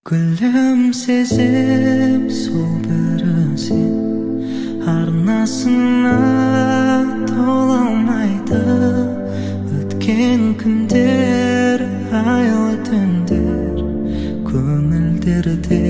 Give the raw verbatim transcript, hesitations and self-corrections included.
Күлімсезем сол бір өзен арнасына тола алмайды. Өткен күндер, айлы түндер көңілдерде